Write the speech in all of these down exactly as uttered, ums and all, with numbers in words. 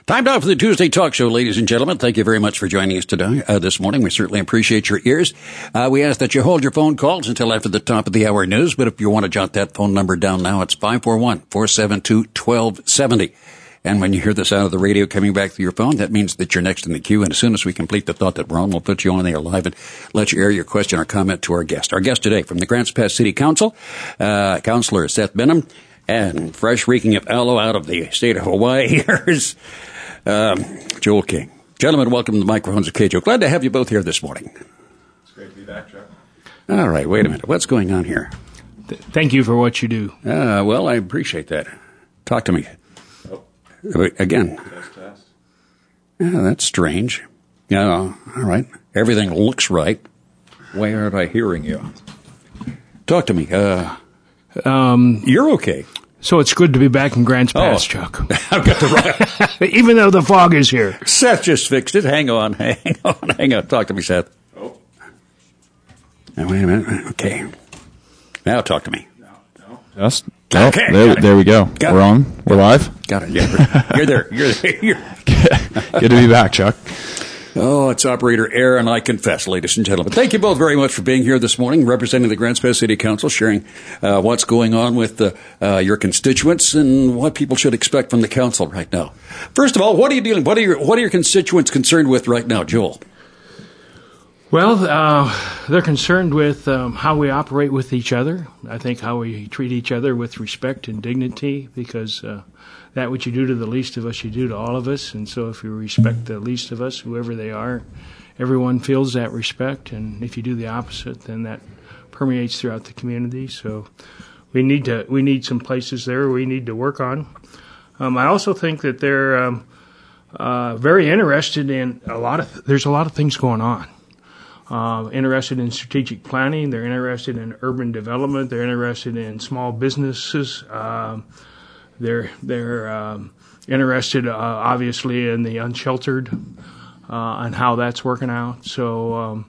Time now for the Tuesday Talk Show, ladies and gentlemen. Thank you very much for joining us today, uh, this morning. We certainly appreciate your ears. Uh, we ask that you hold your phone calls until after the top of the hour news, but if you want to jot that phone number down now, it's five four one, four seven two, one two seven zero. And when you hear the sound of the radio coming back through your phone, that means that you're next in the queue. And as soon as we complete the thought that we're on, we'll put you on the air live and let you air your question or comment to our guest. Our guest today from the Grants Pass City Council, uh, Councilor Seth Benham, and fresh reeking of aloe out of the state of Hawaii, here's um, Joel King. Gentlemen, welcome to the microphones of K J O. Glad to have you both here this morning. It's great to be back, Chuck. All right, wait a minute. What's going on here? Thank you for what you do. Uh, well, I appreciate that. Talk to me. Again. Test, test. Yeah, that's strange. Yeah, all right. Everything looks right. Why aren't I hearing you? Talk to me. Uh, Um, you're okay. so it's good to be back in Grants Pass, Oh. Chuck. I've got the right. Even though the fog is here. Seth just fixed it. Hang on. Hang on. Hang on. Talk to me, Seth. Oh. Now, wait a minute. Okay. Now talk to me. No, no. Just oh, Okay, there, got it. there we go. Got We're it. on. We're live. Got it. Yeah, you're there. You're there. You're Good to be back, Chuck. Oh, it's Operator Aaron, I confess, ladies and gentlemen. Thank you both very much for being here this morning, representing the Grants Pass City Council, sharing uh, what's going on with uh, uh, your constituents and what people should expect from the council right now. First of all, what are you dealing? What are your what are your constituents concerned with right now, Joel? Well, uh, they're concerned with um, how we operate with each other. I think how we treat each other with respect and dignity, because uh, that what you do to the least of us, you do to all of us. And so if you respect the least of us, whoever they are, everyone feels that respect. And if you do the opposite, then that permeates throughout the community. So we need to we need some places there we need to work on. Um, I also think that they're um, uh, very interested in a lot of. There's a lot of things going on. Uh, interested in strategic planning. They're interested in urban development. They're interested in small businesses. Um, they're they're um, interested, uh, obviously, in the unsheltered uh, and how that's working out. So um,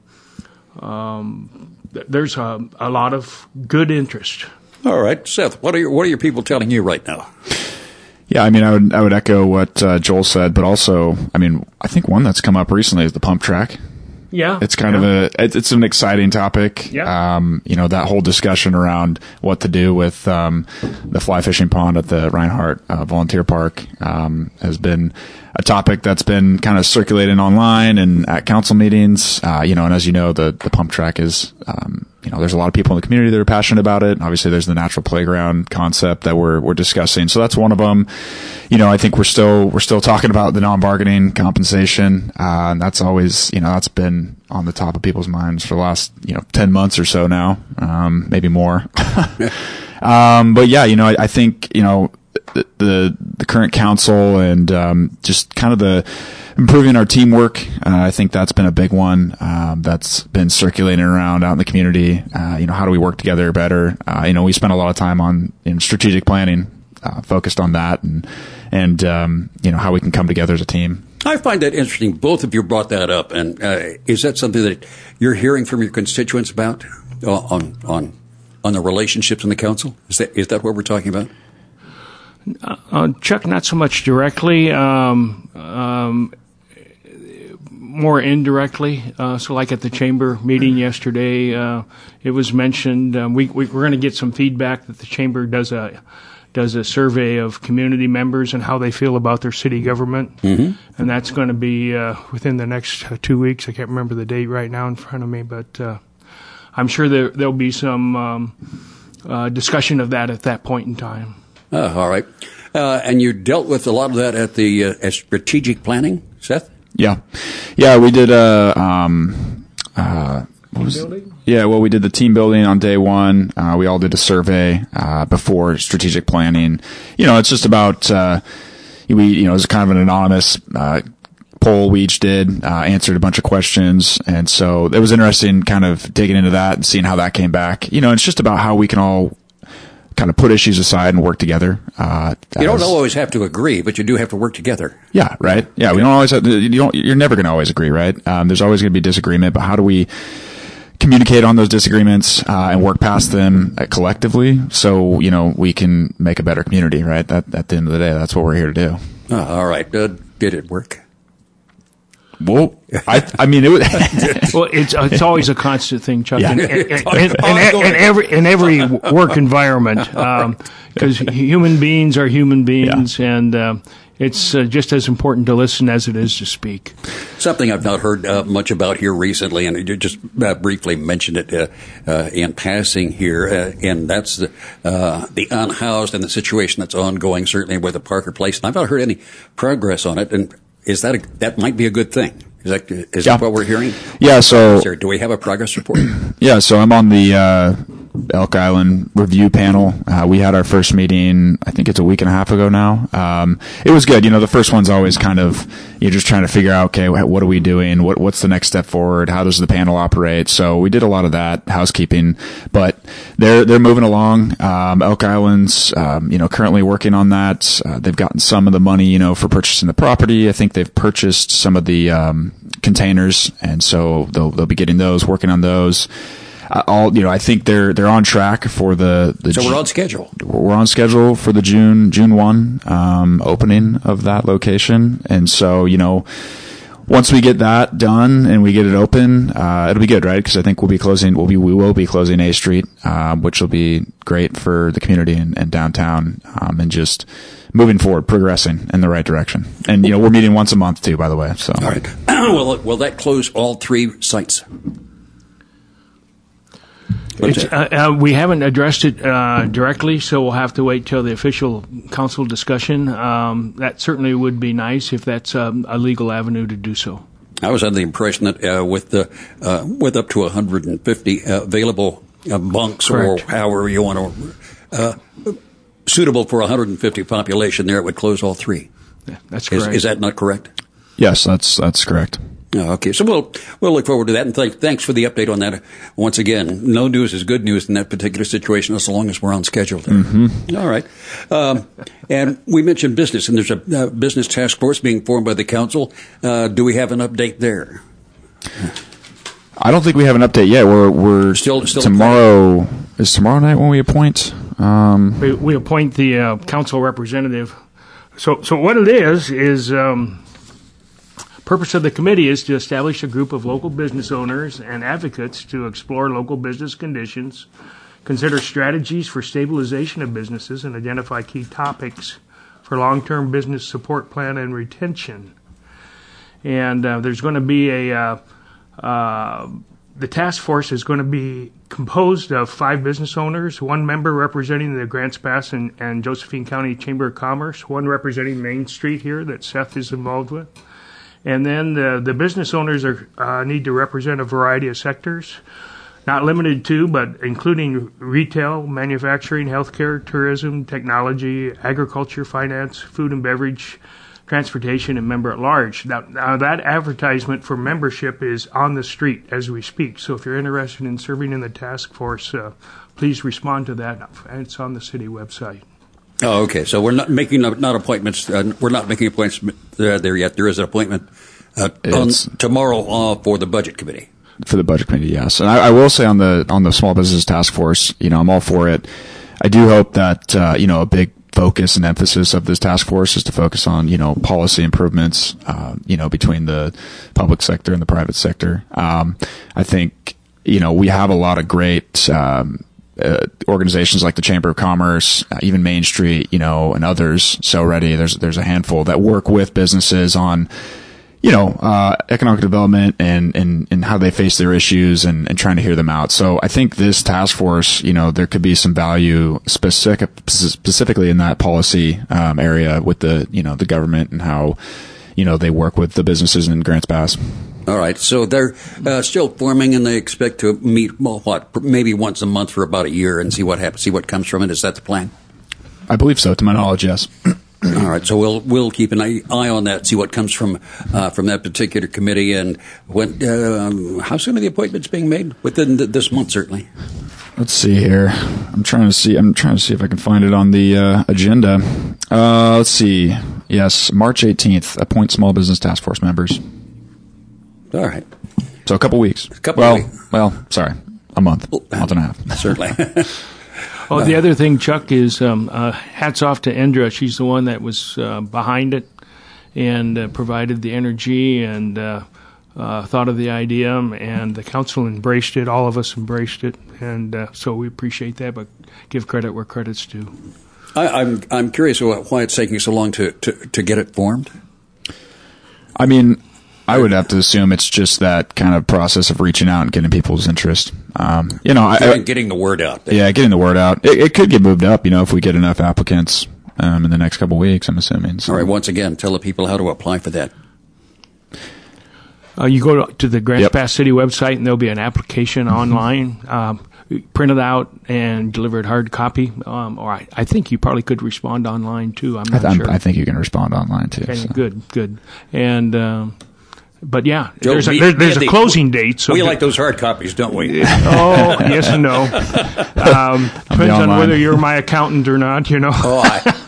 um, th- there's a, a lot of good interest. All right, Seth, what are your what are your people telling you right now? Yeah, I mean, I would I would echo what uh, Joel said, but also, I mean, I think one that's come up recently is the pump track. Yeah, It's kind yeah. of a, it's, it's an exciting topic. Yeah. Um, you know, that whole discussion around what to do with, um, the fly fishing pond at the Reinhardt, uh, Volunteer Park, um, has been a topic that's been kind of circulating online and at council meetings. Uh, you know, and as you know, the, the pump track is, um, you know, there's a lot of people in the community that are passionate about it. Obviously, there's the natural playground concept that we're, we're discussing. So that's one of them. You know, I think we're still, we're still talking about the non-bargaining compensation. Uh, and that's always, you know, that's been on the top of people's minds for the last, you know, ten months or so now. Um, maybe more. um, but yeah, you know, I, I think, you know, the, the, the current council and, um, just kind of the, improving our teamwork. Uh, I think that's been a big one, um, that's been circulating around out in the community. Uh, you know, how do we work together better? Uh, you know, we spent a lot of time on in strategic planning, uh, focused on that and, and, um, you know, how we can come together as a team. I find that interesting. Both of you brought that up, and uh, is that something that you're hearing from your constituents about uh, on on on the relationships in the council? Is that is that what we're talking about? Uh, Chuck, not so much directly, um, um, more indirectly. Uh, so like at the chamber meeting yesterday, uh, it was mentioned, um, we, we, we're going to get some feedback that the chamber does a does a survey of community members and how they feel about their city government. Mm-hmm. And that's going to be uh, within the next uh, two weeks. I can't remember the date right now in front of me, but uh, I'm sure there, there'll be some um, uh, discussion of that at that point in time. Uh, all right. Uh, and you dealt with a lot of that at the uh, at strategic planning, Seth? Yeah. Yeah, we did a, um, uh, what was it? Yeah, well, we did the team building on day one. Uh, we all did a survey, uh, before strategic planning. You know, it's just about, uh, we, you know, it was kind of an anonymous, uh, poll we each did, uh, answered a bunch of questions. And so it was interesting kind of digging into that and seeing how that came back. You know, it's just about how we can all kind of put issues aside and work together. Uh, You don't as- always have to agree, but you do have to work together. Yeah, right. Yeah, we don't always have to, you don't, you're never going to always agree, right? Um, there's always going to be disagreement, but how do we communicate on those disagreements, uh, and work past them uh, collectively so, you know, we can make a better community, right? That, at the end of the day, that's what we're here to do. Uh, all right. Uh, Did it work? Well, I, I mean, it was. Well, it's it's always a constant thing, Chuck, Yeah. in, in, in, in, in, in every in every work environment, because human beings are human beings, yeah. and uh, it's uh, just as important to listen as it is to speak. Something I've not heard uh, much about here recently, and you just uh, briefly mentioned it uh, uh, in passing here, uh, and that's the, uh, the unhoused and the situation that's ongoing, certainly with the Parker Place. And I've not heard any progress on it, and is that a, that might be a good thing? Is that is yeah. that what we're hearing? Yeah. So, there, do we have a progress report? Yeah. So I'm on the uh, Elk Island review panel. Uh, we had our first meeting, I think it's a week and a half ago now. Um, it was good. You know, the first one's always kind of, you're just trying to figure out, okay, what are we doing? What, what's the next step forward? How does the panel operate? So we did a lot of that housekeeping, but they're, they're moving along. Um, Elk Island's, um, you know, currently working on that. Uh, they've gotten some of the money, you know, for purchasing the property. I think they've purchased some of the, um, containers, and so they'll, they'll be getting those, working on those. Uh, all, you know, I think they're, they're on track for the, the So we're on schedule. We're on schedule for the June, June first, um, opening of that location. And so, you know, once we get that done and we get it open, uh, it'll be good, right? Because I think we'll be closing, we'll be, we will be closing A Street, um, which will be great for the community and, and downtown, um, and just moving forward, progressing in the right direction. And, you know, we're meeting once a month too, by the way. So, all right. will, will that close all three sites? It's, uh, uh, we haven't addressed it uh, directly, so we'll have to wait till the official council discussion. Um, that certainly would be nice if that's um, a legal avenue to do so. I was under the impression that uh, with the uh, with up to one hundred fifty uh, available uh, bunks, Correct. or however you want to, uh, suitable for one hundred fifty population, there it would close all three. Yeah, that's Is, correct. is that not correct? yes, that's, that's correct. Oh, okay, so we'll we'll look forward to that, and th- thanks for the update on that. Once again, no news is good news in that particular situation, as long as we're on schedule there. Mm-hmm. All right, um, and we mentioned business, and there's a uh, business task force being formed by the council. Uh, do we have an update there? I don't think we have an update yet. We're we're Still- still tomorrow is tomorrow night when we appoint. Um, We, we appoint the uh, council representative. So, so what it is is um, purpose of the committee is to establish a group of local business owners and advocates to explore local business conditions, consider strategies for stabilization of businesses, and identify key topics for long-term business support plan and retention. And uh, there's going to be a uh, uh, the task force is going to be composed of five business owners, one member representing the Grants Pass and, and Josephine County Chamber of Commerce, one representing Main Street here that Seth is involved with. And then the, the business owners are, uh, need to represent a variety of sectors, not limited to, but including retail, manufacturing, healthcare, tourism, technology, agriculture, finance, food and beverage, transportation, and member at large. Now, now that advertisement for membership is on the street as we speak. So if you're interested in serving in the task force, uh, please respond to that. It's on the city website. Oh, okay. So we're not making not appointments. Uh, we're not making appointments uh, there yet. There is an appointment uh, on tomorrow uh, for the budget committee. for the budget committee, yes. And I, I will say on the on the small business task force, you know, I'm all for it. I do hope that uh, you know a big focus and emphasis of this task force is to focus on, you know, policy improvements, uh, you know, between the public sector and the private sector. Um, I think, you know, we have a lot of great, um, uh, organizations like the Chamber of Commerce, uh, even Main Street, you know, and others. So already there's, there's a handful that work with businesses on, you know, uh, economic development and, and, and how they face their issues and, and trying to hear them out. So I think this task force, you know, there could be some value specific, specifically in that policy, um, area with the, you know, the government and how, you know, they work with the businesses in Grants Pass. All right. So they're uh, still forming, and they expect to meet, well, what, maybe once a month for about a year and see what happens, see what comes from it. Is that the plan? I believe so, to my knowledge, yes. All right, so we'll we'll keep an eye, eye on that, see what comes from uh, from that particular committee, and when um, how soon are the appointments being made? Within th- this month, certainly. Let's see here. I'm trying to see. I'm trying to see if I can find it on the uh, agenda. Uh, let's see. Yes, March eighteenth. Appoint small business task force members. All right. So a couple weeks. A couple well, weeks. well, sorry, a month, month and a half. Certainly. Oh, the other thing, Chuck, is um, uh, hats off to Indra. She's the one that was uh, behind it, and uh, provided the energy and uh, uh, thought of the idea, and the council embraced it. All of us embraced it, and uh, so we appreciate that, but give credit where credit's due. I, I'm I'm curious why it's taking so long to, to, to get it formed. I mean, I would have to assume it's just that kind of process of reaching out and getting people's interest. Um, you know, I, I, getting the word out there. Yeah, getting the word out. It, it could get moved up, you know, if we get enough applicants um, in the next couple of weeks, I'm assuming. So. All right, once again, tell the people how to apply for that. Uh, you go to the Grants Yep. Pass City website, and there'll be an application mm-hmm. online. Um, print it out and deliver it hard copy. Um, or I, I think you probably could respond online too. I'm not I, th- sure. I think you can respond online too. Okay, So. good, good. And um, but yeah, Joe, there's a, we- there, there's yeah, a the- closing date. So we the- like those hard copies, don't we? Oh, yes and no. Um, depends on online. whether you're my accountant or not. You know. Oh,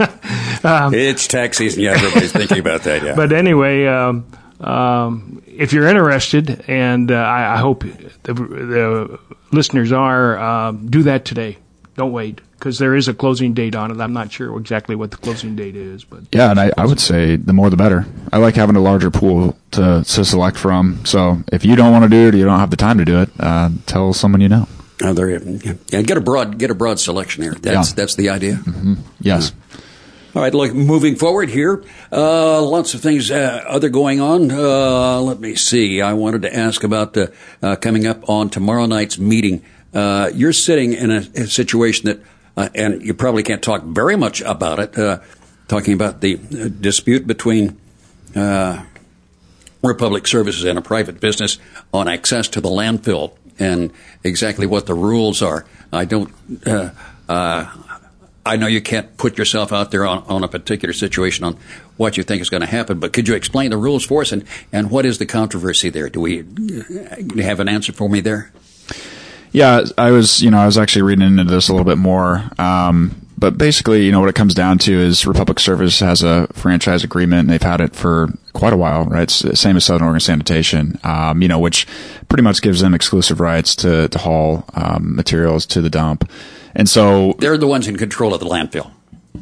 I, it's tax season. Yeah, everybody's thinking about that. Yeah. But anyway, um, um, if you're interested, and uh, I, I hope the, the listeners are, uh, do that today. Don't wait, because there is a closing date on it. I'm not sure exactly what the closing date is, but Yeah, and I, I would say the more the better. I like having a larger pool to, to select from. So if you don't want to do it, or you don't have the time to do it, uh, tell someone you know. Oh, there you yeah, get a broad get a broad selection here. That's Yeah. that's the idea. Mm-hmm. Yes. Yeah. All right, look, moving forward here, uh, lots of things uh, other going on. Uh, let me see. I wanted to ask about the uh, coming up on tomorrow night's meeting. Uh, you're sitting in a, a situation that, uh, and you probably can't talk very much about it, uh, talking about the uh, dispute between uh, Republic Services and a private business on access to the landfill and exactly what the rules are. I don't... Uh, uh, I know you can't put yourself out there on, on a particular situation on what you think is going to happen, but could you explain the rules for us and, and what is the controversy there? Do we do you have an answer for me there? Yeah, I was, you know, I was actually reading into this a little bit more. Um, but basically, you know, what it comes down to is Republic Service has a franchise agreement, and they've had it for quite a while, right? It's the same as Southern Oregon Sanitation, um, you know, which pretty much gives them exclusive rights to, to haul um, materials to the dump. And so they're the ones in control of the landfill.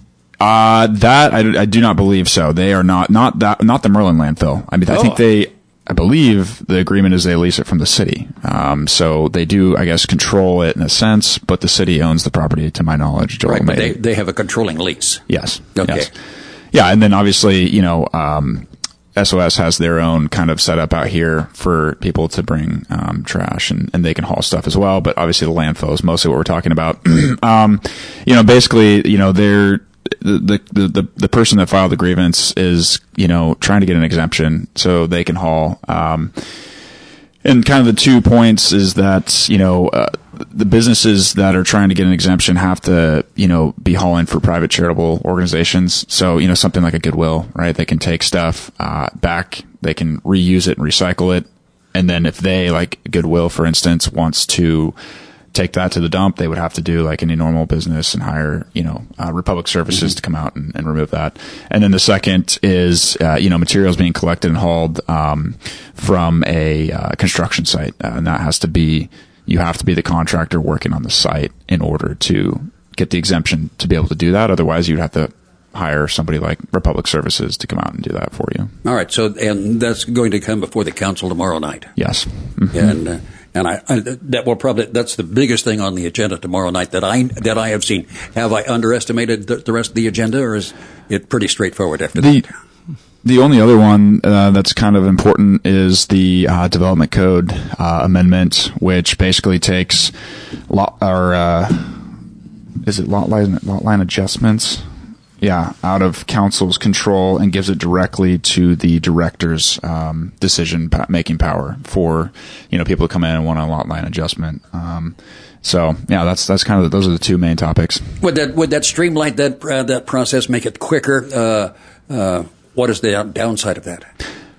Uh, that I, I do not believe so. They are not, not that, not the Merlin landfill. I mean, I Oh. think they, I believe the agreement is they lease it from the city. Um, so they do, I guess, control it in a sense, but the city owns the property to my knowledge. Joel Right, but they, May- they have a controlling lease. Yes. Okay. Yes. Yeah. And then obviously, you know, um, S O S has their own kind of setup out here for people to bring um, trash, and, and they can haul stuff as well. But obviously, the landfill is mostly what we're talking about. um, you know, basically, you know, they're the, the the the person that filed the grievance is, you know, trying to get an exemption so they can haul. Um, and kind of the two points is that, you know, uh, the businesses that are trying to get an exemption have to, you know, be hauling for private charitable organizations. So, you know, something like a Goodwill, right? They can take stuff uh, back, they can reuse it and recycle it. And then if they, like Goodwill, for instance, wants to take that to the dump, they would have to do like any normal business and hire, you know, uh, Republic Services mm-hmm. to come out and, and remove that. And then the second is, uh, you know, materials being collected and hauled um, from a uh, construction site. Uh, and that has to be, you have to be the contractor working on the site in order to get the exemption to be able to do that. Otherwise, you'd have to hire somebody like Republic Services to come out and do that for you. All right. So, and that's going to come before the council tomorrow night. Yes. Mm-hmm. And, uh, and I, I, that will probably, that's the biggest thing on the agenda tomorrow night that I, that I have seen. Have I underestimated the, the rest of the agenda, or is it pretty straightforward after the, that? The only other one uh, that's kind of important is the uh, development code uh, amendment, which basically takes lot or uh, is it lot line lot line adjustments? Yeah, out of council's control and gives it directly to the director's um, decision making power for, you know, people to come in and want a lot line adjustment. Um, so yeah, that's that's kind of the, those are the two main topics. Would that would that streamline that uh, that process, make it quicker? Uh, uh, what is the downside of that?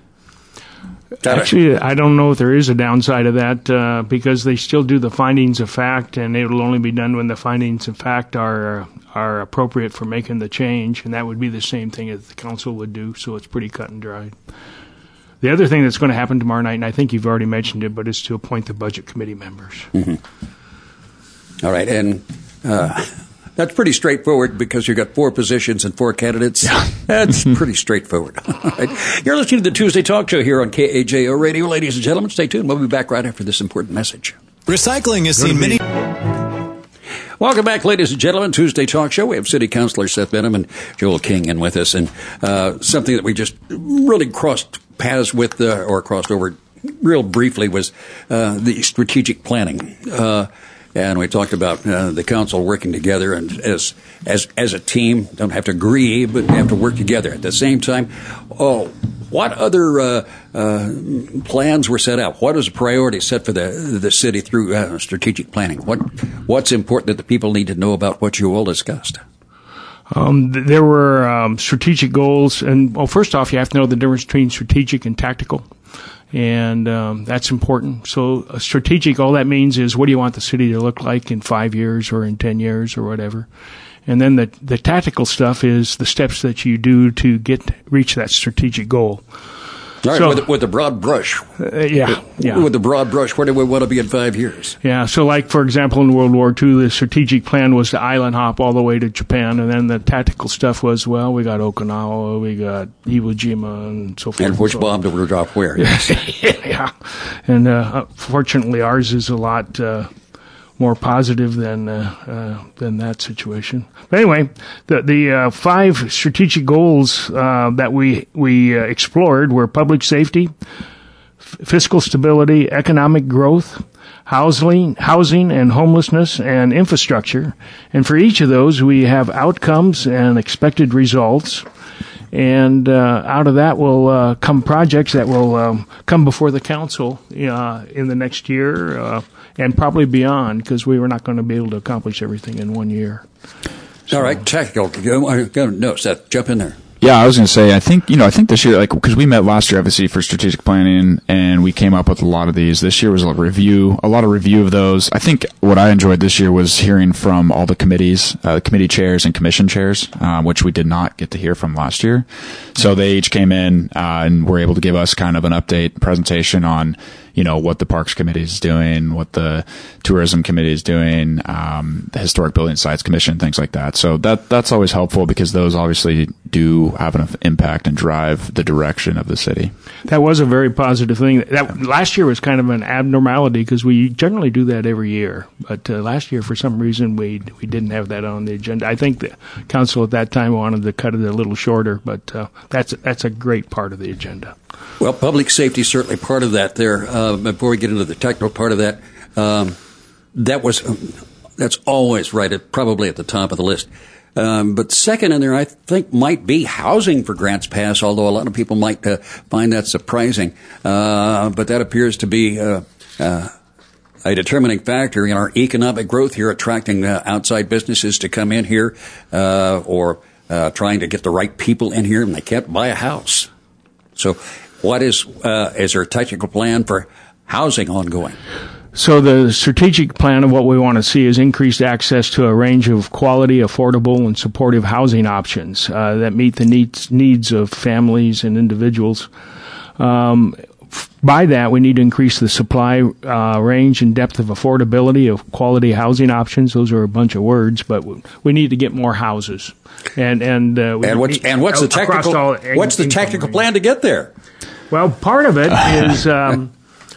Actually, I don't know if there is a downside of that uh, because they still do the findings of fact, and it will only be done when the findings of fact are are appropriate for making the change, and that would be the same thing as the council would do. So it's pretty cut and dried. The other thing that's going to happen tomorrow night, and I think you've already mentioned it, but is to appoint the budget committee members. Mm-hmm. All right, and uh, That's pretty straightforward because you've got four positions and four candidates. Yeah. That's pretty straightforward. All right. You're listening to the Tuesday Talk Show here on K A J O Radio. Ladies and gentlemen, stay tuned. We'll be back right after this important message. Recycling has seen many... Welcome back, ladies and gentlemen. Tuesday Talk Show. We have City Councilor Seth Benham and Joel King in with us. And uh, something that we just really crossed paths with uh, or crossed over real briefly was uh, the strategic planning. Uh, and we talked about uh, the council working together and as as as a team. Don't have to agree, but have to work together. At the same time, oh, what other uh, uh, plans were set out? What is a priority set for the the city through uh, strategic planning? What what's important that the people need to know about what you all discussed? Um, th- there were um, strategic goals, and well, first off, you have to know the difference between strategic and tactical, and um, that's important. So, uh, strategic, all that means is what do you want the city to look like in five years or in ten years or whatever. And then the the tactical stuff is the steps that you do to get reach that strategic goal. All right, so, with, with the broad brush. Uh, yeah, yeah. With the broad brush, where do we want to be in five years? Yeah, so like, for example, in World War Two, the strategic plan was to island hop all the way to Japan, and then the tactical stuff was, well, we got Okinawa, we got Iwo Jima, and so forth. And which so bomb did we drop where? Yeah, and uh, fortunately, ours is a lot uh, more positive than uh, uh, than that situation. But anyway, the the uh, five strategic goals uh, that we we uh, explored were public safety, f- fiscal stability, economic growth, housing, housing and homelessness, and infrastructure. And for each of those, we have outcomes and expected results. And uh, out of that will uh, come projects that will um, come before the council uh, in the next year uh, and probably beyond, because we were not going to be able to accomplish everything in one year. So. All right, tactical. Go, go, no, Seth, jump in there. Yeah, I was going to say, I think, you know, I think this year, like, because we met last year, obviously, for strategic planning, and we came up with a lot of these. This year was a review, a lot of review of those. I think what I enjoyed this year was hearing from all the committees, uh, committee chairs and commission chairs, uh, which we did not get to hear from last year. So they each came in, uh, and were able to give us kind of an update presentation on, you know, what the Parks Committee is doing, what the Tourism Committee is doing, um, the Historic Building Sites Commission, things like that. So that that's always helpful because those obviously do have an impact and drive the direction of the city. That was a very positive thing. That last year was kind of an abnormality because we generally do that every year, but uh, last year for some reason we we didn't have that on the agenda. I think the council at that time wanted to cut it a little shorter, but uh, that's that's a great part of the agenda. Well, public safety is certainly part of that there. Uh, before we get into the technical part of that, um, that was um, that's always right at probably at the top of the list. Um, but second in there, I think, might be housing for Grants Pass, although a lot of people might uh, find that surprising. Uh, but that appears to be uh, uh, a determining factor in our economic growth here, attracting uh, outside businesses to come in here uh, or uh, trying to get the right people in here, and they can't buy a house. So what is, uh, is there a technical plan for housing ongoing? So the strategic plan of what we want to see is increased access to a range of quality, affordable, and supportive housing options uh, that meet the needs needs of families and individuals. Um, by that, we need to increase the supply uh, range and depth of affordability of quality housing options. Those are a bunch of words, but we need to get more houses. And and uh, we and what's need, and what's the technical all, what's the technical range. plan to get there? Well, part of it is. Um,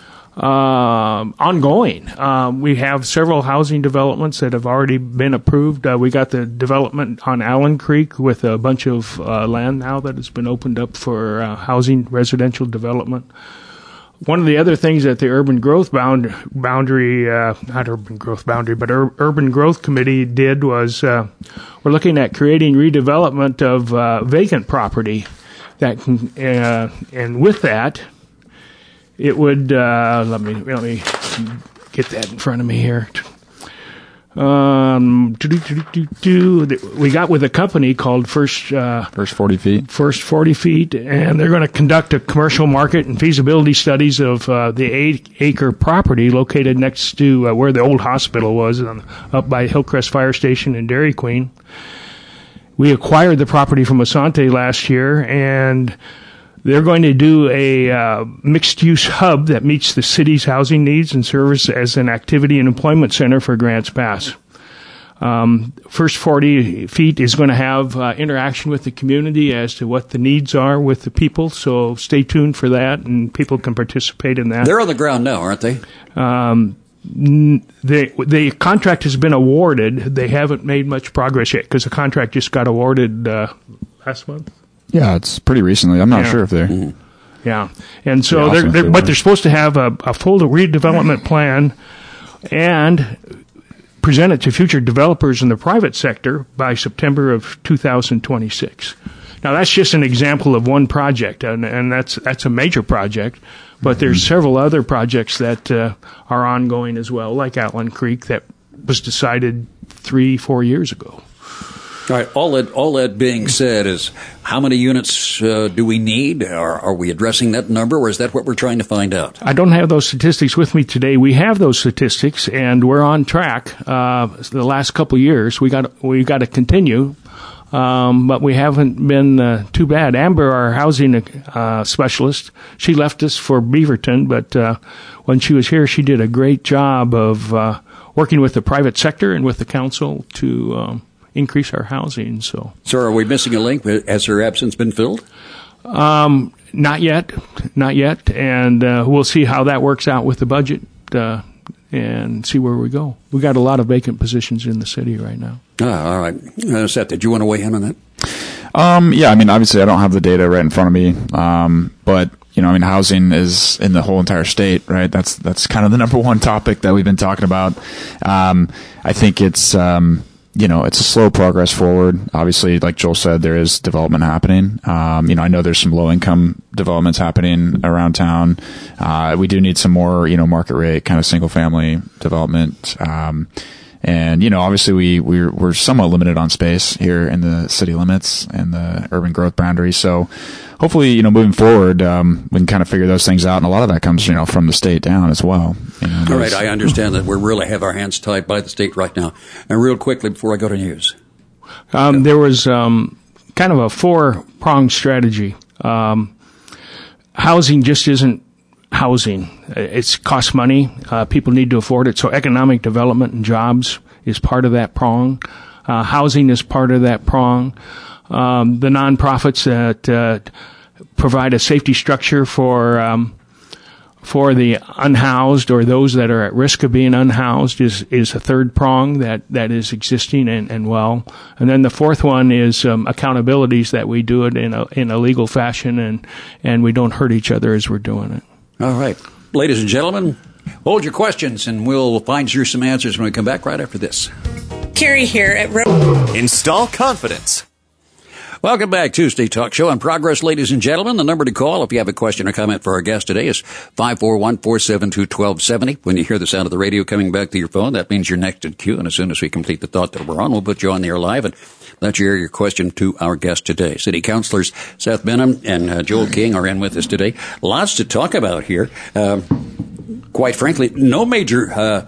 Uh, ongoing. Um, we have several housing developments that have already been approved. Uh, we got the development on Allen Creek with a bunch of uh, land now that has been opened up for uh, housing, residential development. One of the other things that the Urban Growth bound, Boundary, uh, not Urban Growth Boundary, but Ur- Urban Growth Committee did was uh, we're looking at creating redevelopment of uh, vacant property that can, uh, and with that, it would, uh, let me, let me get that in front of me here. Um, we got with a company called First, uh, First forty feet. First forty feet, and they're going to conduct a commercial market and feasibility studies of, uh, the eight acre property located next to, uh, where the old hospital was, on, up by Hillcrest Fire Station and Dairy Queen. We acquired the property from Asante last year, and they're going to do a uh, mixed-use hub that meets the city's housing needs and serves as an activity and employment center for Grants Pass. Um, first forty feet is going to have uh, interaction with the community as to what the needs are with the people. So stay tuned for that, and people can participate in that. They're on the ground now, aren't they? Um, the the contract has been awarded. They haven't made much progress yet because the contract just got awarded uh, last month. Yeah, it's pretty recently. I'm not Yeah. sure if they're. Mm-hmm. Yeah, and so Yeah, they're, awesome if they're they but were. they're supposed to have a, a full redevelopment plan and present it to future developers in the private sector by September of two thousand twenty-six. Now that's just an example of one project, and, and that's that's a major project. But there's several other projects that uh, are ongoing as well, like Allen Creek, that was decided three, four years ago. All right. All that, all that being said is, how many units uh, do we need? Are, are we addressing that number, or is that what we're trying to find out? I don't have those statistics with me today. We have those statistics, and we're on track. Uh, the last couple of years, we got we got to continue, um, but we haven't been uh, too bad. Amber, our housing uh, specialist, she left us for Beaverton, but uh, when she was here, she did a great job of uh, working with the private sector and with the council to um, increase our housing. So, So are we missing a link? Has her absence been filled? um, not yet, not yet, and uh, we'll see how that works out with the budget uh, and see where we go. We got a lot of vacant positions in the city right now. Ah, all right. Uh, Seth, did you want to weigh in on that? Um, yeah, I mean, obviously, I don't have the data right in front of me, um, but you know, I mean, housing is in the whole entire state, right? That's that's kind of the number one topic that we've been talking about. Um, I think it's. Um, You know, it's a slow progress forward. Obviously, like Joel said, there is development happening. Um, you know, I know there's some low income developments happening around town. Uh, we do need some more, you know, market rate kind of single family development. Um, and, you know, obviously we, we're, we're somewhat limited on space here in the city limits and the urban growth boundary. So hopefully, you know, moving forward, um, we can kind of figure those things out. And a lot of that comes, you know, from the state down as well. You know, All right, I understand that we really have our hands tied by the state right now. And real quickly, before I go to news. Um, there was um, kind of a four-pronged strategy. Um, housing just isn't housing. It's costs money. Uh, people need to afford it. So economic development and jobs is part of that prong. Uh, housing is part of that prong. Um, the nonprofits that uh, provide a safety structure for um, for the unhoused or those that are at risk of being unhoused is is a third prong that, that is existing and, and well. And then the fourth one is um, accountabilities, that we do it in a in a legal fashion and and we don't hurt each other as we're doing it. All right. Ladies and gentlemen, hold your questions, and we'll find you some answers when we come back right after this. Carrie here at Ro- Install confidence. Welcome back. Tuesday Talk Show in progress, ladies and gentlemen. The number to call if you have a question or comment for our guest today is five four one, four seven two, one two seven zero. When you hear the sound of the radio coming back to your phone, that means you're next in queue. And as soon as we complete the thought that we're on, we'll put you on the air live and let you hear your question to our guest today. City Councilors Seth Benham and uh, Joel King are in with us today. Lots to talk about here. Um, quite frankly, no major... Uh,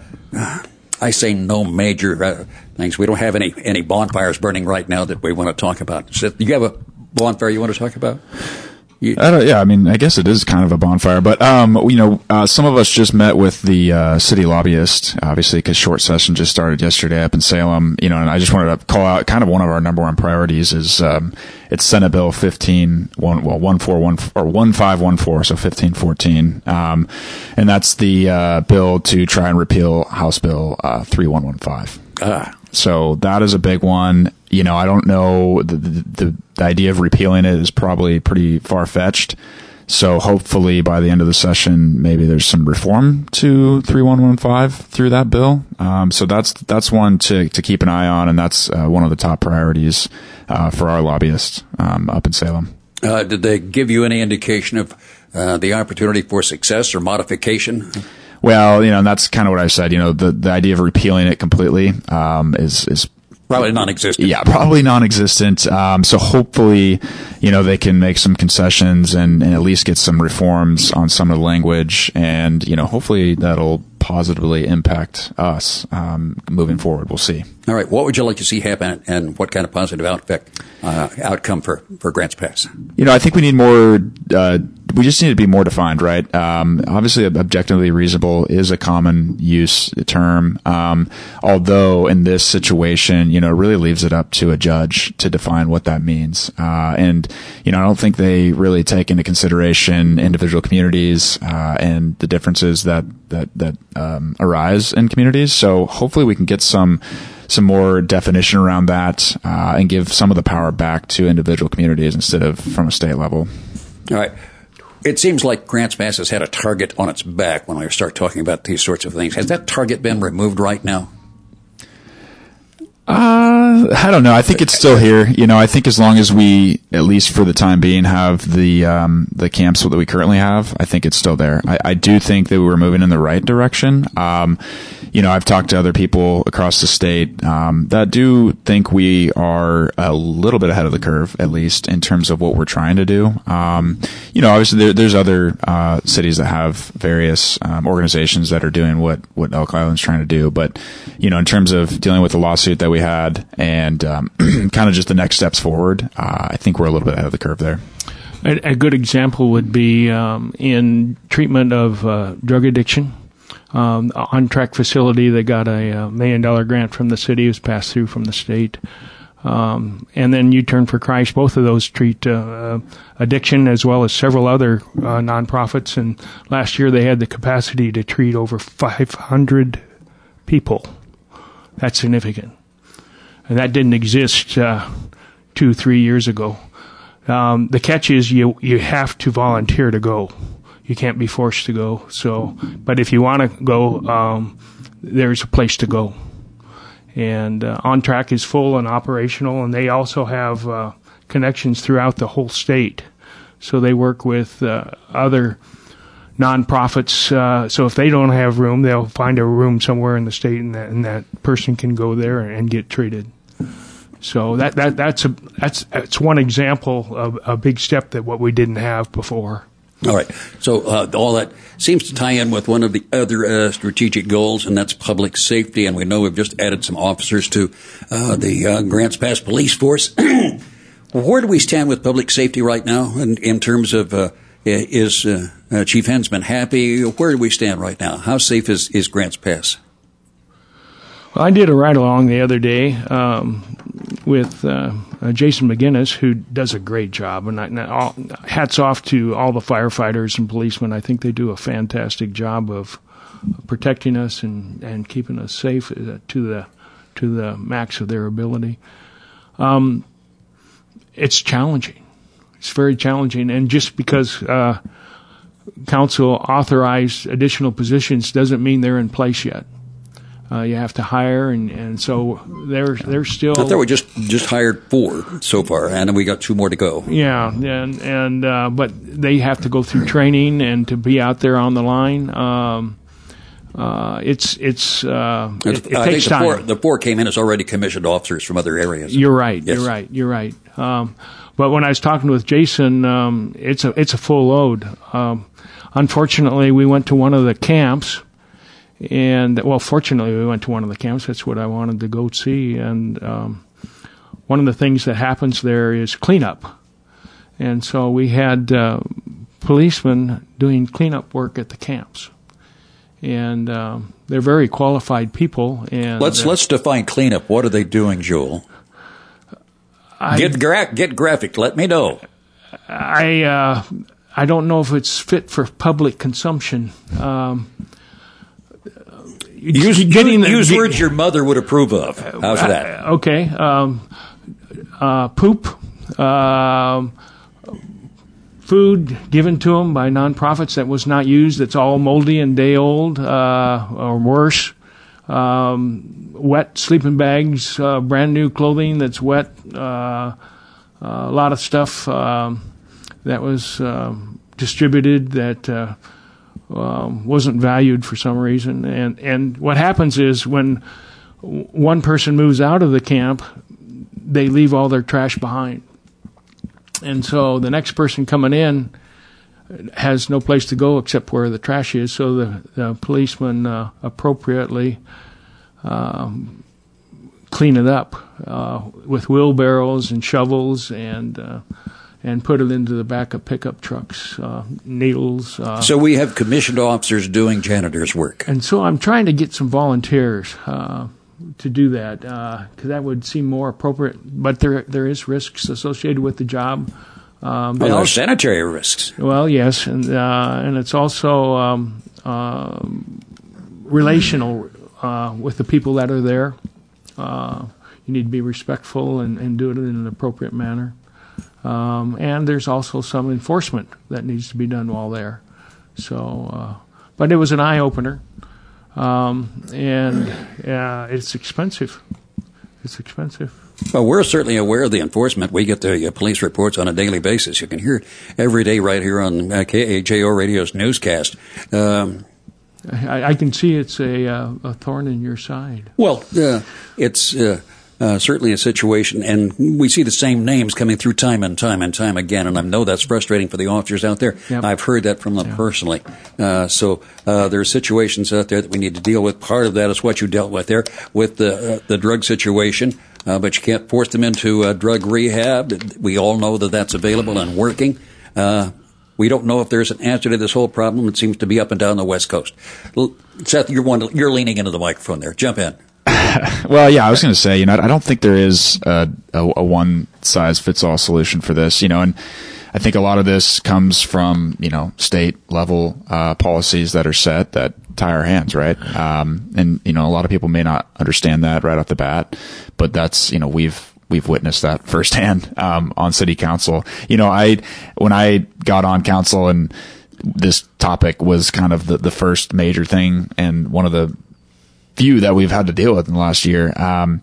I say no major uh, things. We don't have any, any bonfires burning right now that we want to talk about. Seth, you have a bonfire you want to talk about? You, I don't, yeah, I mean, I guess it is kind of a bonfire, but, um, you know, uh, some of us just met with the, uh, city lobbyist, obviously, because short session just started yesterday up in Salem, you know, and I just wanted to call out kind of one of our number one priorities is, um, it's Senate Bill fifteen, one, well, one four one, or one five one four, so fifteen fourteen. Um, and that's the, uh, bill to try and repeal House Bill, uh, three one one five. ah, So that is a big one. You know, I don't know, the, the, the idea of repealing it is probably pretty far-fetched. So hopefully by the end of the session, maybe there's some reform to three one one five through that bill. Um, so that's, that's one to, to keep an eye on, and that's uh, one of the top priorities uh, for our lobbyists um, up in Salem. uh, did they give you any indication of uh, the opportunity for success or modification? Well, you know, and that's kind of what I said. You know, the, the idea of repealing it completely um, is is Probably non-existent. Yeah, probably non-existent. Um, so hopefully, you know, they can make some concessions and, and at least get some reforms on some of the language, and you know, hopefully that'll positively impact us um, moving forward. We'll see. All right. What would you like to see happen, and what kind of positive outfect, uh, outcome for, for Grants Pass? You know, I think we need more, uh, we just need to be more defined, right? Um, obviously, objectively reasonable is a common use term. Um, although in this situation, you know, it really leaves it up to a judge to define what that means. Uh, and, you know, I don't think they really take into consideration individual communities, uh, and the differences that, that, that, um, arise in communities. So hopefully we can get some, some more definition around that, uh, and give some of the power back to individual communities instead of from a state level. All right. It seems like Grants Pass has had a target on its back when we start talking about these sorts of things. Has that target been removed right now? Uh, I don't know. I think it's still here. You know, I think as long as we, at least for the time being, have the um, the camps that we currently have, I think it's still there. I, I do think that we're moving in the right direction. Um, you know, I've talked to other people across the state um, that do think we are a little bit ahead of the curve, at least in terms of what we're trying to do. Um, you know, obviously there, there's other uh, cities that have various um, organizations that are doing what what Elk Island's trying to do, but you know, in terms of dealing with the lawsuit that we had and um, kind of just the next steps forward, uh, I think we're a little bit ahead of the curve there. A, a good example would be um, in treatment of uh, drug addiction. Um, On Track facility, they got a, a million dollar grant from the city. It was passed through from the state. Um, and then U Turn for Christ, both of those treat uh, addiction as well as several other uh, nonprofits. And last year they had the capacity to treat over five hundred people. That's significant. And that didn't exist uh, two, three years ago. Um, the catch is you you have to volunteer to go. You can't be forced to go. So, but if you want to go, um, there's a place to go. And uh, On Track is full and operational, and they also have uh, connections throughout the whole state. So they work with uh, other nonprofits. Uh, so if they don't have room, they'll find a room somewhere in the state, and that, and that person can go there and get treated. So that that that's a that's that's one example of a big step that what we didn't have before. All right. So uh, all that seems to tie in with one of the other uh, strategic goals, and that's public safety. And we know we've just added some officers to uh, the uh, Grants Pass police force. Where do we stand with public safety right now in, in terms of uh, is uh, uh, Chief Hensman happy? Where do we stand right now? How safe is, is Grants Pass? Well, I did a ride-along the other day um, with uh, uh, Jason McGinnis, who does a great job. And, I, and all, hats off to all the firefighters and policemen. I think they do a fantastic job of protecting us and, and keeping us safe uh, to the to the max of their ability. Um, it's challenging. It's very challenging. And just because uh, council authorized additional positions doesn't mean they're in place yet. Uh, you have to hire, and, and so they're they're still. I thought we just just hired four so far, and then we got two more to go. Yeah, and and uh, but they have to go through training and to be out there on the line. Um, uh, it's it's uh, it, it I takes think the time. four, the four came in as already commissioned officers from other areas. You're right. Yes. You're right. You're right. Um, but when I was talking with Jason, um, it's a it's a full load. Um, unfortunately, we went to one of the camps. And, well, fortunately, we went to one of the camps. That's what I wanted to go see. And um, one of the things that happens there is cleanup. And so we had uh, policemen doing cleanup work at the camps. And um, they're very qualified people. And Let's uh, let's define cleanup. What are they doing, Joel? I, Get gra- get graphic. Let me know. I, uh, I don't know if it's fit for public consumption. Um Use, getting the, use get, words your mother would approve of. How's that? Uh, okay. Um, uh, poop, um, food given to them by nonprofits that was not used, that's all moldy and day old, uh, or worse. Um, wet sleeping bags, uh, brand new clothing that's wet, uh, uh, a lot of stuff um, that was um, distributed that uh, Um, wasn't valued for some reason. And, and what happens is when w- one person moves out of the camp, they leave all their trash behind. And so the next person coming in has no place to go except where the trash is, so the, the policemen uh, appropriately um, clean it up uh, with wheelbarrows and shovels and uh, and put it into the back of pickup trucks, uh, needles. Uh, so we have commissioned officers doing janitor's work. And so I'm trying to get some volunteers uh, to do that, because uh, that would seem more appropriate. But there there is risks associated with the job. Um, well, there's sanitary risks. Well, yes, and uh, and it's also um, uh, relational uh, with the people that are there. Uh, you need to be respectful and, and do it in an appropriate manner. Um, and there's also some enforcement that needs to be done while there. So, uh, but it was an eye opener, um, and uh, it's expensive. It's expensive. Well, we're certainly aware of the enforcement. We get the uh, police reports on a daily basis. You can hear it every day right here on uh, K A J O Radio's newscast. Um, I, I can see it's a, uh, a thorn in your side. Well, uh, it's uh, uh, certainly a situation, and we see the same names coming through time and time and time again, and I know that's frustrating for the officers out there. Yep. I've heard that from them yeah. personally. Uh, so uh, there are situations out there that we need to deal with. Part of that is what you dealt with there with the, uh, the drug situation. Uh, but you can't force them into uh, drug rehab. We all know that that's available and working. Uh, we don't know if there's an answer to this whole problem. It seems to be up and down the West Coast. Seth, you're one, you're leaning into the microphone there. Jump in. Well, yeah, I was going to say, you know, I don't think there is a, a, a one-size-fits-all solution for this, you know, and I think a lot of this comes from, you know, state-level uh, policies that are set that tie our hands, right? Um, and, you know, a lot of people may not understand that right off the bat, but that's, you know, we've we've witnessed that firsthand um, on city council. You know, I when I got on council and this topic was kind of the, the first major thing and one of the few that we've had to deal with in the last year. Um,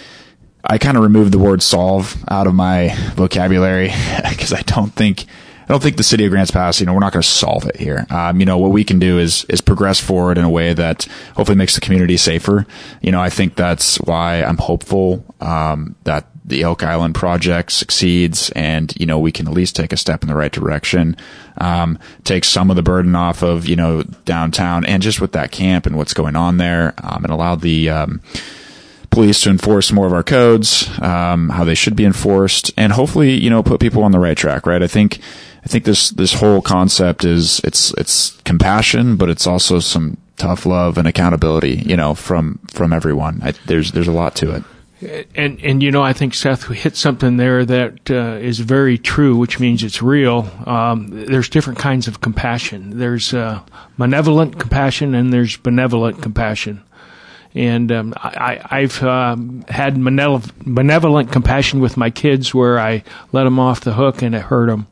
I kind of removed the word solve out of my vocabulary because I don't think I don't think the city of Grants Pass, you know, we're not going to solve it here. Um, you know, what we can do is is progress forward in a way that hopefully makes the community safer. You know, I think that's why I'm hopeful um, that the Elk Island project succeeds, and you know, we can at least take a step in the right direction, um, take some of the burden off of you know downtown, and just with that camp and what's going on there, um, and allow the um, police to enforce more of our codes, um, how they should be enforced, and hopefully, you know, put people on the right track, right? I think, I think this, this whole concept is, it's, it's compassion, but it's also some tough love and accountability, you know, from, from everyone. I, there's, there's a lot to it. And, and, you know, I think Seth hit something there that uh, is very true, which means it's real. Um, there's different kinds of compassion. There's uh, malevolent compassion and there's benevolent compassion. And um, I, I've um, had benevolent compassion with my kids where I let them off the hook and it hurt them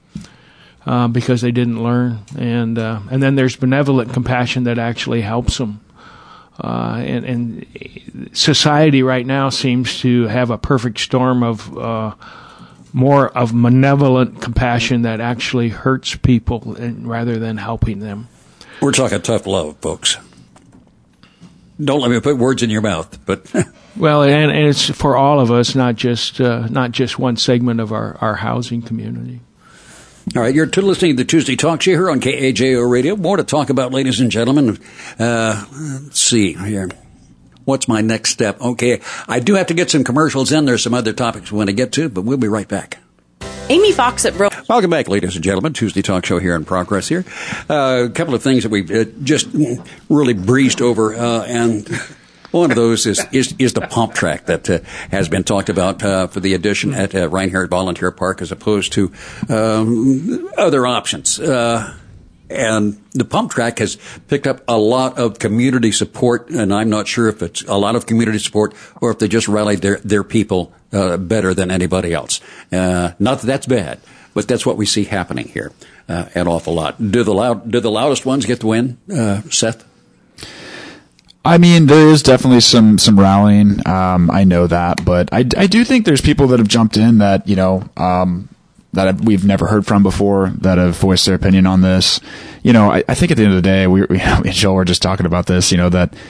uh, because they didn't learn. And uh, and then there's benevolent compassion that actually helps them. Uh, and, and society right now seems to have a perfect storm of uh, more of malevolent compassion that actually hurts people and, rather than helping them. We're talking tough love, folks. Don't let me put words in your mouth, but well, and, and it's for all of us, not just uh, not just one segment of our, our housing community. All right, you're listening to the Tuesday Talk Show here on K A J O Radio. More to talk about, ladies and gentlemen. Uh, let's see here. What's my next step? Okay, I do have to get some commercials in. There's some other topics we want to get to, but we'll be right back. Amy Fox at Ro- Welcome back, ladies and gentlemen. Tuesday Talk Show here in progress here. Uh, a couple of things that we've uh, just really breezed over, uh, and one of those is, is, is the pump track that uh, has been talked about uh, for the addition at uh, Reinhardt Volunteer Park as opposed to um, other options. Uh, and the pump track has picked up a lot of community support, and I'm not sure if it's a lot of community support or if they just rallied their, their people uh, better than anybody else. Uh, not that that's bad, but that's what we see happening here uh, an awful lot. Do the loud, do the loudest ones get the win, uh, Seth? I mean, there is definitely some, some rallying. Um, I know that, but I, I do think there's people that have jumped in that, you know, um, that we've never heard from before that have voiced their opinion on this. You know, I, I think at the end of the day, we, we, me and Joel were just talking about this, you know, that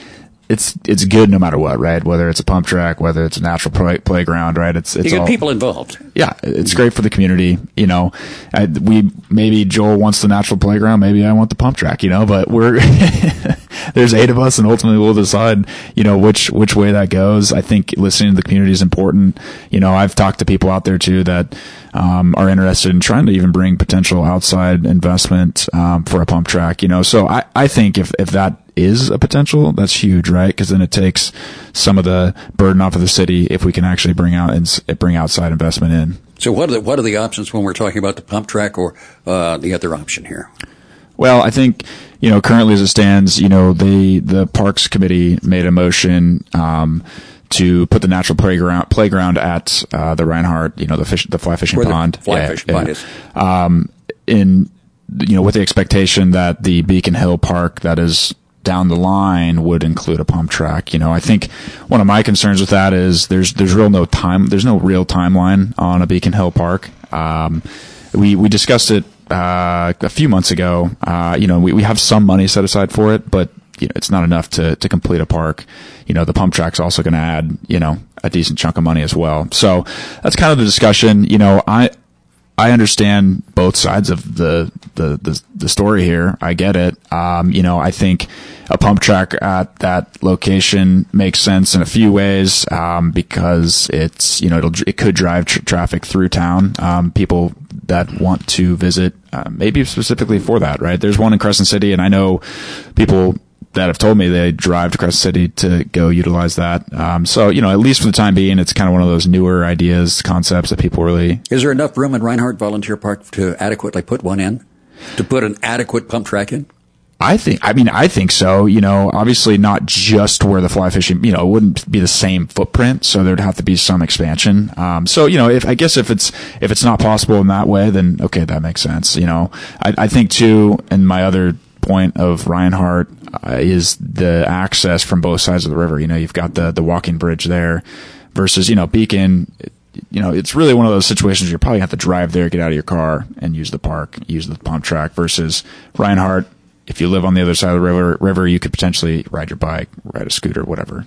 it's it's good no matter what, right? Whether it's a pump track, whether it's a natural play, playground, right? It's it's you get all, people involved. Yeah, it's great for the community. You know, I, we maybe Joel wants the natural playground, maybe I want the pump track. You know, but we're there's eight of us, and ultimately we'll decide, you know, which which way that goes. I think listening to the community is important. You know, I've talked to people out there too that um, are interested in trying to even bring potential outside investment um, for a pump track. You know, so I I think if if that is a potential, that's huge, right? Because then it takes some of the burden off of the city if we can actually bring out and bring outside investment in. So what are the what are the options when we're talking about the pump track or uh, the other option here? Well, I think, you know, currently as it stands, you know, the the Parks Committee made a motion um, to put the natural playground playground at uh, the Reinhardt, you know, the fish, the fly fishing Where the pond, fly yeah, fishing yeah. pond is. Um, in you know, with the expectation that the Beacon Hill Park that is down the line would include a pump track. You know, I think one of my concerns with that is there's there's real no time there's no real timeline on a Beacon Hill Park. Um, we we discussed it uh, a few months ago. Uh, you know, we we have some money set aside for it, but you know, it's not enough to to complete a park. You know, the pump track's also going to add, you know, a decent chunk of money as well. So that's kind of the discussion. You know, I. I understand both sides of the, the, the, the story here. I get it. Um, you know, I think a pump track at that location makes sense in a few ways, um, because it's, you know, it'll, it could drive tr- traffic through town. Um, people that want to visit, uh, maybe specifically for that, right? There's one in Crescent City, and I know people that have told me they drive to Crescent City to go utilize that. Um, so, you know, at least for the time being, it's kind of one of those newer ideas, concepts that people really... Is there enough room in Reinhardt Volunteer Park to adequately put one in? To put an adequate pump track in? I think, I mean, I think so. You know, obviously not just where the fly fishing, you know, it wouldn't be the same footprint, so there'd have to be some expansion. Um, so, you know, if, I guess if it's, if it's not possible in that way, then okay, that makes sense. You know, I, I think too, and my other point of Reinhardt uh, is the access from both sides of the river. You know, you've got the, the walking bridge there versus, you know, Beacon. You know, it's really one of those situations where you probably have to drive there, get out of your car and use the park, use the pump track versus Reinhardt. If you live on the other side of the river, river, you could potentially ride your bike, ride a scooter, whatever.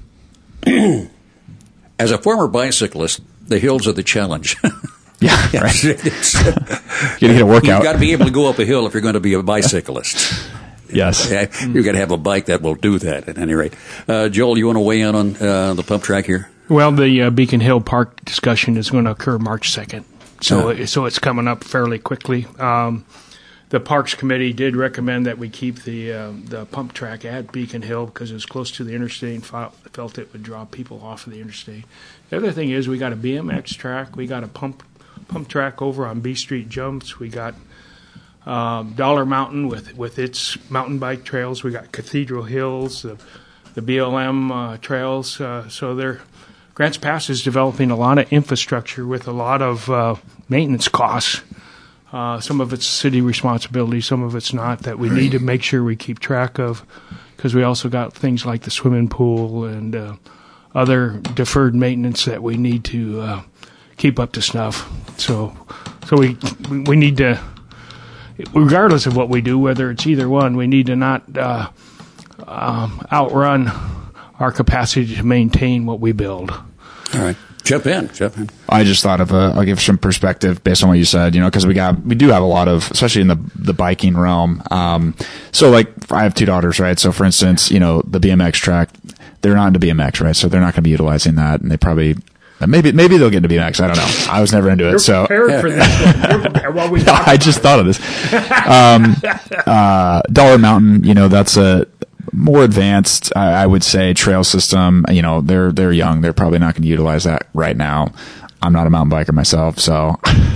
As a former bicyclist, the hills are the challenge. Yeah, right. You gotta get a workout. You've got to be able to go up a hill if you're going to be a bicyclist. Yes. You've got to have a bike that will do that at any rate. Uh, Joel, you want to weigh in on uh, the pump track here? Well, the uh, Beacon Hill Park discussion is going to occur March second. So, Yeah. so it's coming up fairly quickly. Um, the Parks Committee did recommend that we keep the uh, the pump track at Beacon Hill because it's close to the interstate and felt, felt it would draw people off of the interstate. The other thing is we got a B M X track. We got a pump pump track over on B Street Jumps. We got um, Dollar Mountain with, with its mountain bike trails. We got Cathedral Hills, the, the B L M uh, trails. Uh, so they're, Grants Pass is developing a lot of infrastructure with a lot of uh, maintenance costs. Uh, some of it's city responsibility, some of it's not, that we need to make sure we keep track of, because we also got things like the swimming pool and uh, other deferred maintenance that we need to uh, keep up to snuff. So, so we we need to, regardless of what we do, whether it's either one, we need to not uh, um, outrun our capacity to maintain what we build. All right. Jump in, jump in. I just thought of a, I'll give some perspective based on what you said, you know, because we got, we do have a lot of, especially in the, the biking realm. Um, so like, I have two daughters, right? So for instance, you know, the B M X track, they're not into B M X, right? So they're not going to be utilizing that, and they probably, maybe, maybe they'll get into B M X. I don't know. I was never into it. You're so prepared for this. While we talk I just thought of this. Um, uh, Dollar Mountain, you know, that's a more advanced, I, I would say, trail system. You know, they're, they're young. They're probably not going to utilize that right now. I'm not a mountain biker myself, so.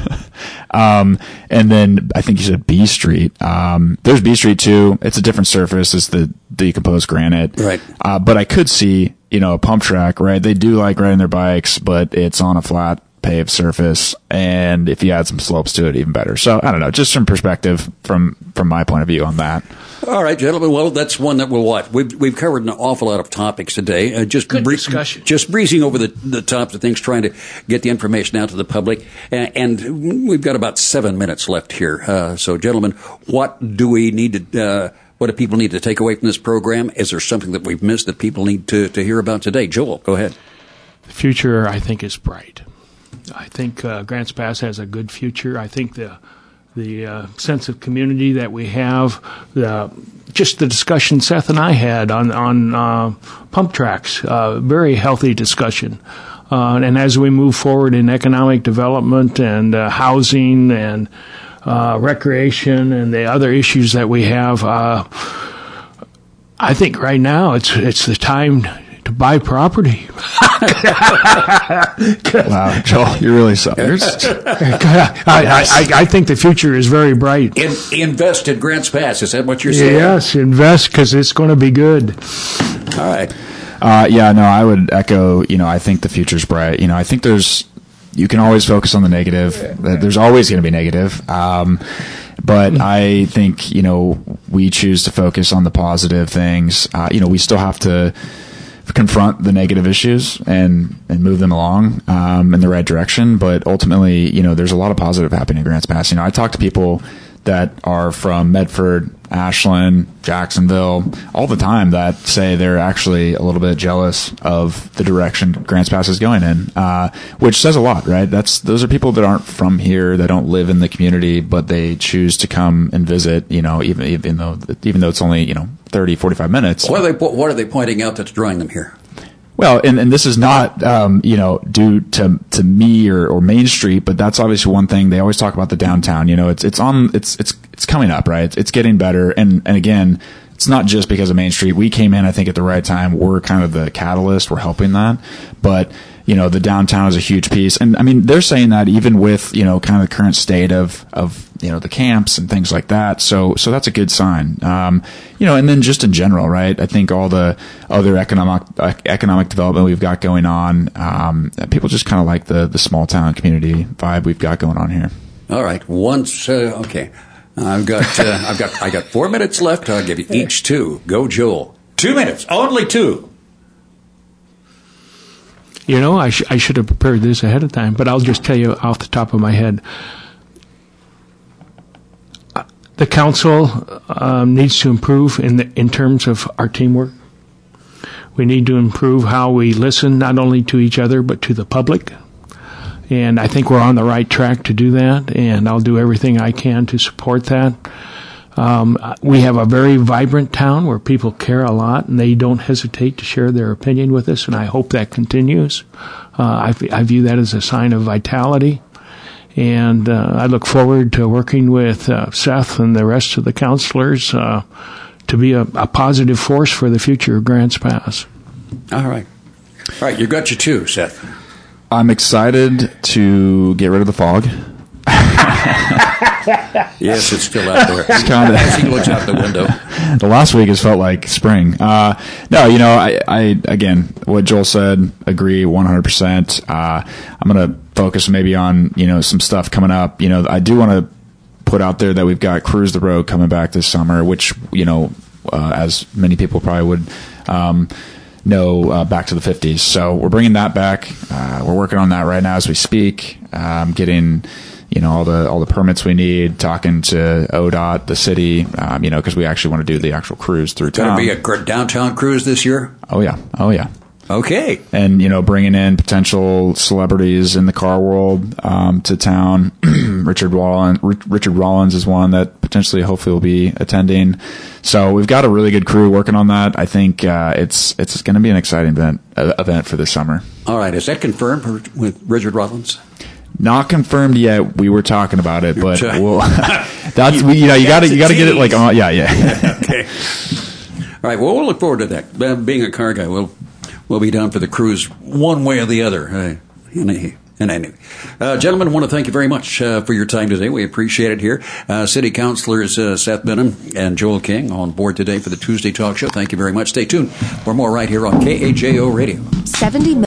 um, and then I think you said B Street. Um, there's B Street too. It's a different surface. It's the decomposed granite. Right. Uh, but I could see, you know, a pump track, right? They do like riding their bikes, but it's on a flat paved surface. And if you add some slopes to it, even better. So I don't know, just some perspective from, from my point of view on that. All right, gentlemen. Well, that's one that we'll watch. We've we've covered an awful lot of topics today. Uh, just Good discussion. Just breezing over the the tops of things, trying to get the information out to the public. And, and we've got about seven minutes left here. Uh, so, gentlemen, what do we need to uh, what do people need to take away from this program? Is there something that we've missed that people need to, to hear about today? Joel, go ahead. The future, I think, is bright. I think uh, Grants Pass has a good future. I think the the uh, sense of community that we have, the, just the discussion Seth and I had on on uh, pump tracks, uh, very healthy discussion. Uh, and as we move forward in economic development and uh, housing and uh, recreation and the other issues that we have, uh, I think right now it's it's the time to buy property. Wow, Joel, you're really something. I, I, I think the future is very bright. In, invest in Grants Pass. Is that what you're saying? Yes, invest because it's going to be good. All right. Uh, yeah, no, I would echo, you know, I think the future's bright. You know, I think there's, you can always focus on the negative. There's always going to be negative. Um, but I think, you know, we choose to focus on the positive things. Uh, you know, we still have to confront the negative issues and, and move them along um, in the right direction. But ultimately, you know, there's a lot of positive happening in Grants Pass. You know, I talk to people that are from Medford, Ashland, Jacksonville, all the time that say they're actually a little bit jealous of the direction Grants Pass is going in, uh, which says a lot, right? That's those are people that aren't from here, that don't live in the community, but they choose to come and visit. You know, even even though even though it's only you know thirty, forty-five minutes. What are they What are they pointing out that's drawing them here? Well, and, and this is not, um, you know, due to, to me or, or Main Street, but that's obviously one thing. They always talk about the downtown, you know, it's, it's on, it's, it's, it's coming up, right? It's, it's getting better. And, and again, it's not just because of Main Street. We came in, I think, at the right time. We're kind of the catalyst. We're helping that. But, you know, the downtown is a huge piece. And I mean, they're saying that even with, you know, kind of the current state of, of, you know, the camps and things like that. So, so that's a good sign. Um, you know, and then just in general, right? I think all the other economic, uh, economic development we've got going on, um, people just kind of like the, the small town community vibe we've got going on here. All right. Once, uh, okay. I've got, uh, I've got, I got four minutes left. I'll give you each two. Go, Joel. Two minutes. Only two. You know, I, sh- I should have prepared this ahead of time, but I'll just tell you off the top of my head. Uh, the council um, needs to improve in the, in terms of our teamwork. We need to improve how we listen not only to each other but to the public. And I think we're on the right track to do that, and I'll do everything I can to support that. Um, we have a very vibrant town where people care a lot, and they don't hesitate to share their opinion with us, and I hope that continues. Uh, I, I view that as a sign of vitality, and uh, I look forward to working with uh, Seth and the rest of the counselors uh, to be a, a positive force for the future of Grants Pass. All right. All right, you got your two, Seth. I'm excited to get rid of the fog. Yes, it's still out there. It's kind of, as he looks out the window. The last week has felt like spring. Uh, no, you know, I, I, again, what Joel said, agree one hundred percent. Uh, I'm going to focus maybe on, you know, some stuff coming up. You know, I do want to put out there that we've got Cruise the Road coming back this summer, which, you know, uh, as many people probably would, um, know, uh, back to the fifties. So we're bringing that back. Uh, we're working on that right now as we speak. Um, getting, you know, all the all the permits we need, talking to O D O T, the city, um, you know, because we actually want to do the actual cruise through town. Going to be a downtown cruise this year? Oh, yeah. Oh, yeah. Okay. And, you know, bringing in potential celebrities in the car world um, to town. Richard Rollins, Richard Rollins is one that potentially, hopefully, will be attending. So we've got a really good crew working on that. I think uh, it's it's going to be an exciting event uh, event for this summer. All right. Is that confirmed with Richard Rollins? Not confirmed yet. We were talking about it, but You're we'll, that's we, you know you got to you got to get it like on. Yeah, yeah. Okay. All right. Well, we'll look forward to that. Uh, being a car guy, we'll we'll be down for the cruise one way or the other. Uh, and, and anyway, uh, gentlemen, I want to thank you very much uh, for your time today. We appreciate it here. Uh, City Councilors uh, Seth Benham and Joel King on board today for the Tuesday Talk Show. Thank you very much. Stay tuned for more right here on K A J O Radio. seventy